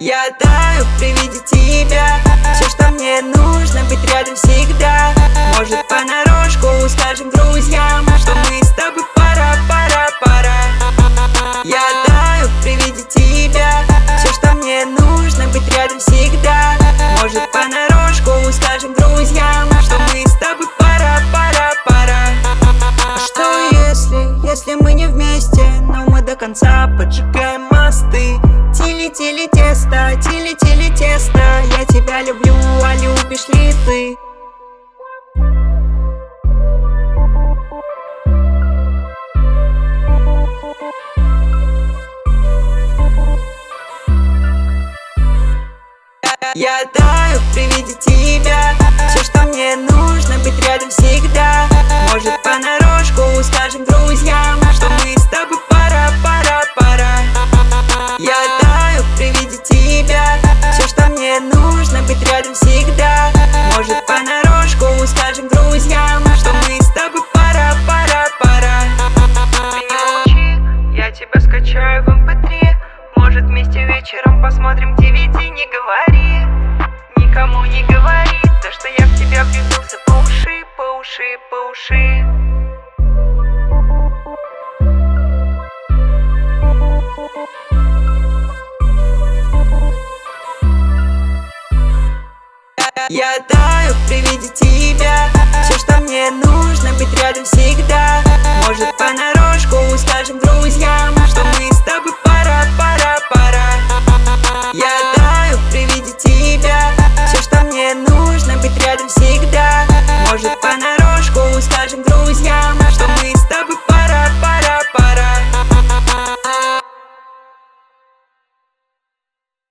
Я таю при виде тебя. Все, что мне нужно, быть рядом всегда. Может, понарошку скажем друзьям, что мы с тобой пара. Я таю при виде тебя. Все, что мне нужно, быть рядом всегда. Может, понарошку скажем друзьям, что мы с тобой пара. А что если мы не вместе, но мы до конца поджигаем мосты? Тили-тили тесто, тили-тили тесто. Я тебя люблю, а любишь ли ты? Я таю при виде тебя. Все, что мне нужно, быть рядом всегда. Может, понарошку скажем друзьям, что мы с тобой пара. Я таю при виде тебя. Все, что мне нужно, быть рядом всегда. Может, понарошку скажем друзьям, что мы с тобой пара. Ты не молчи, я тебя скачаю в MP3. Может, вместе вечером посмотрим DVD. Не говори, никому не говори то, что я в тебя влюбился по уши. Я таю при виде тебя. Все, что мне нужно, быть рядом всегда. Может, понарошку скажем друзьям, что мы с тобой